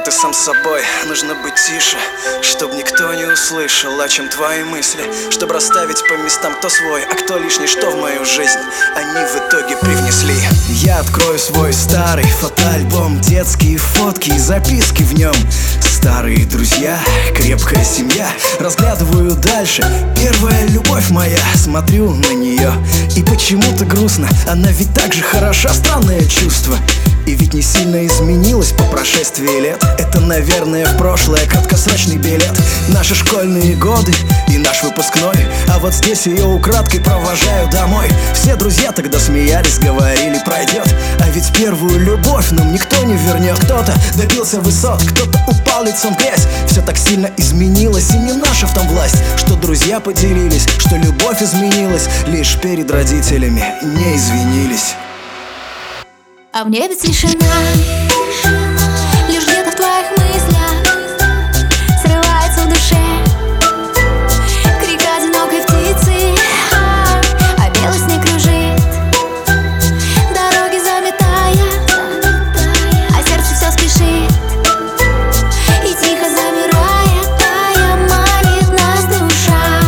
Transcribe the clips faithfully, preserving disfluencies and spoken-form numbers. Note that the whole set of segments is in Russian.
ты сам с собой, нужно быть тише, чтоб никто не услышал, о чем твои мысли, чтобы расставить по местам, кто свой, а кто лишний, что в мою жизнь они в итоге привнесли. Я открою свой старый фотоальбом, детские фотки и записки в нем. Старые друзья, крепкая семья, разглядываю дальше, первая любовь моя, смотрю на нее и почему-то грустно, она ведь так же хороша, странное чувство. И ведь не сильно изменилась по прошествии лет. Это, наверное, в прошлое краткосрочный билет. Наши школьные годы и наш выпускной, а вот здесь ее украдкой провожаю домой. Все друзья тогда смеялись, говорили, пройдет. А ведь первую любовь нам никто не вернет. Кто-то добился высот, кто-то упал лицом в грязь. Все так сильно изменилось, и не наша в том власть, что друзья поделились, что любовь изменилась, лишь перед родителями не извинились. А в небе тишина, лишь где-то в твоих мыслях срывается в душе крик одинокой птицы, а белый снег кружит, дороги заметая, а сердце все спешит, и тихо замирая, тая манит нас душа.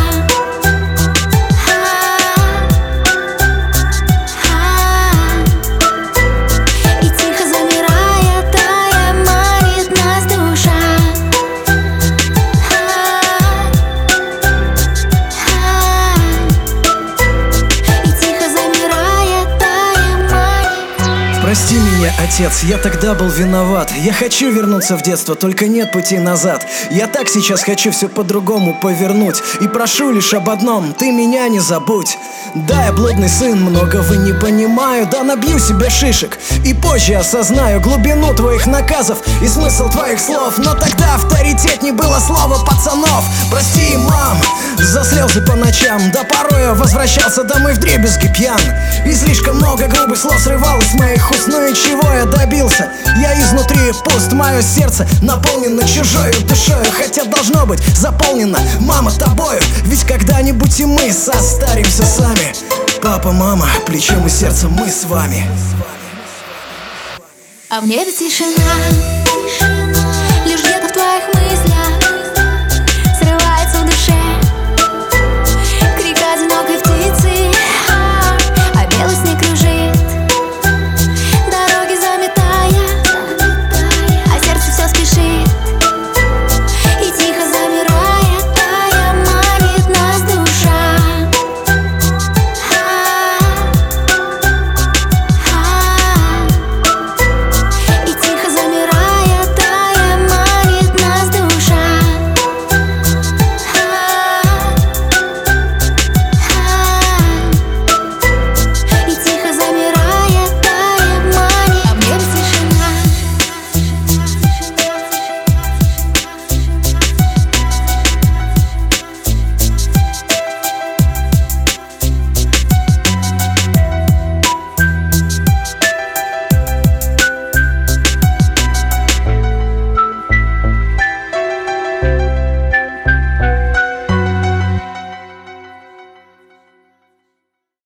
Прости меня, отец, я тогда был виноват. Я хочу вернуться в детство, только нет пути назад. Я так сейчас хочу все по-другому повернуть, и прошу лишь об одном: ты меня не забудь. Да, я блудный сын, многого не понимаю, да набью себе шишек, и позже осознаю глубину твоих наказов и смысл твоих слов. Но тогда авторитетней было слово пацанов. Прости, мам, за слезы по ночам, да порой я возвращался домой вдребезги пьян, и слишком много грубых слов срывалось с моих уст. Ну и чего я добился? Я изнутри пуст, мое сердце наполнено чужой душою, хотя должно быть заполнено, мама, тобою. Ведь когда-нибудь и мы состаримся сами. Папа, мама, плечом и сердцем мы с вами. А в небе тишина,